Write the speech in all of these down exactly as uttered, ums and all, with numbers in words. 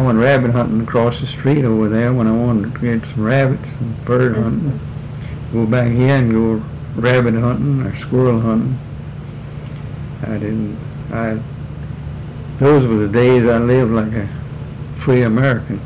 went rabbit hunting across the street over there when I wanted to get some rabbits and bird hunting. Go back here and go rabbit hunting or squirrel hunting. I didn't, I, those were the days I lived like a free American.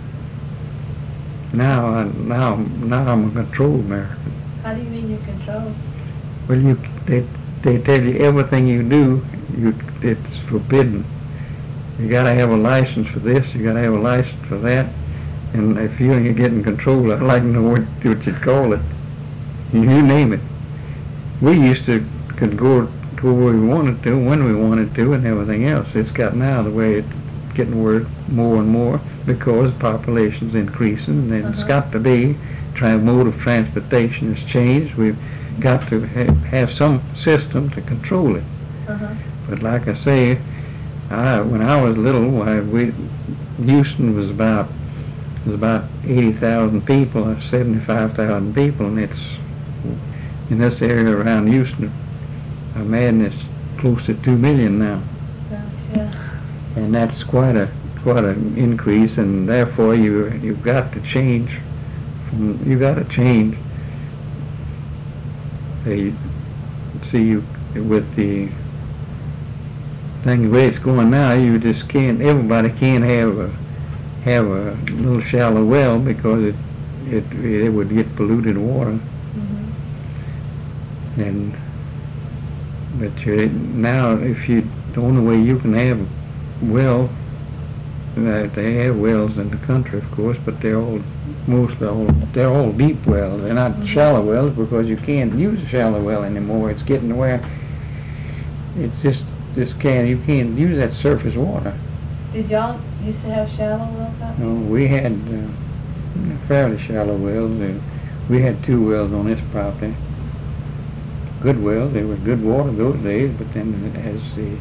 Now, I, now, now I'm a controlled American. How do you mean you're controlled? Well, you, they, they tell you everything you do, you, it's forbidden. You gotta have a license for this, you gotta have a license for that, and if you ain't getting control, I'd like to know what, what you'd call it. You name it. We used to could go to where we wanted to, when we wanted to, and everything else. It's got now the way it's getting worse more and more because population's increasing, and uh-huh. It's got to be. Try mode of transportation has changed. We've got to ha- have some system to control it. Uh-huh. But like I say, I, when I was little, why we Houston was about was about eighty thousand people, or seventy-five thousand people, and it's in this area around Houston. I imagine it's close to two million now. Yeah. And that's quite a quite an increase, and therefore you you've got to change. From, you got to change. They see you with the thing the way it's going now. You just can't. Everybody can't have a have a little shallow well because it it it would get polluted water. Mm-hmm. And but you, now, if you the only way you can have well, uh, they have wells in the country, of course, but they're all mostly all they're all deep wells. They're not mm-hmm. shallow wells because you can't use a shallow well anymore. It's getting where it's just just can't you can't use that surface water. Did y'all used to have shallow wells out there? No, we had uh, fairly shallow wells. Uh, we had two wells on this property. Good wells. They were good water those days, but then as the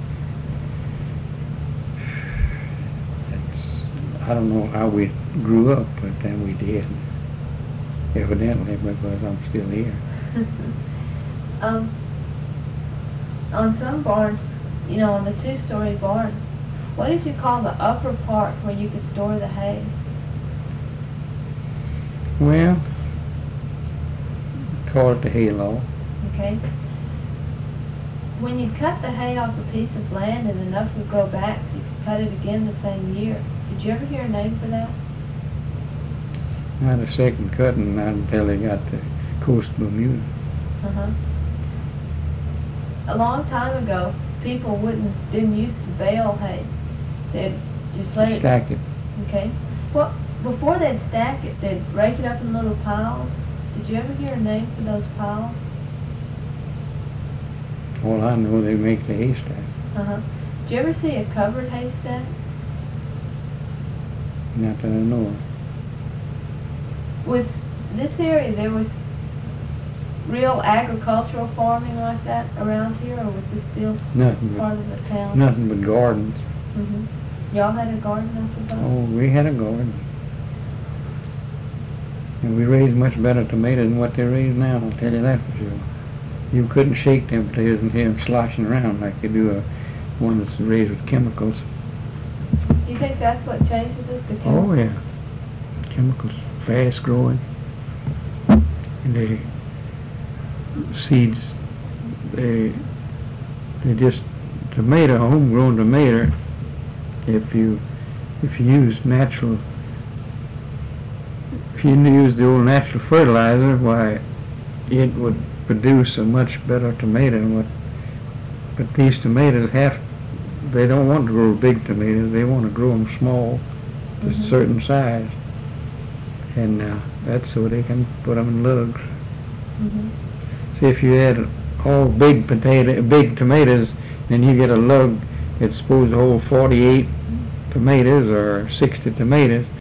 it's, I don't know how we grew up, but then we did. Evidently, because I'm still here. um, on some barns, you know, on the two-story barns, what did you call the upper part where you could store the hay? Well, call it the hayloft. Okay. When you cut the hay off a piece of land and enough would grow back so you could cut it again the same year, did you ever hear a name for that? I had a second cutting until they got to Coast Bermuda. Uh-huh. A long time ago, people wouldn't didn't used to bale hay. They'd just let it stack it. Okay. Well, before they'd stack it, they'd rake it up in little piles. Did you ever hear a name for those piles? Well, I know they make the haystack. Uh-huh. Did you ever see a covered haystack? Not that I know of. Was this area, there was real agricultural farming like that around here, or was this still nothing part but, of the town? Nothing but gardens. Mm-hmm. Y'all had a garden, I suppose? Oh, we had a garden. And we raised much better tomatoes than what they raise now, I'll tell you that for sure. You couldn't shake them potatoes and hear them sloshing around like you do a one that's raised with chemicals. Do you think that's what changes it, the chemicals? Oh, yeah. Chemicals, fast growing. And the seeds, they, they just, tomato, homegrown tomato, if you, if you use natural, if you use the old natural fertilizer, why, it would produce a much better tomato than what, but these tomatoes have, they don't want to grow big tomatoes, they want to grow them small, just mm-hmm. a certain size. And uh, that's so they can put them in lugs. Mm-hmm. See, if you had all big potato, big tomatoes, then you get a lug that's supposed to hold forty-eight tomatoes or sixty tomatoes.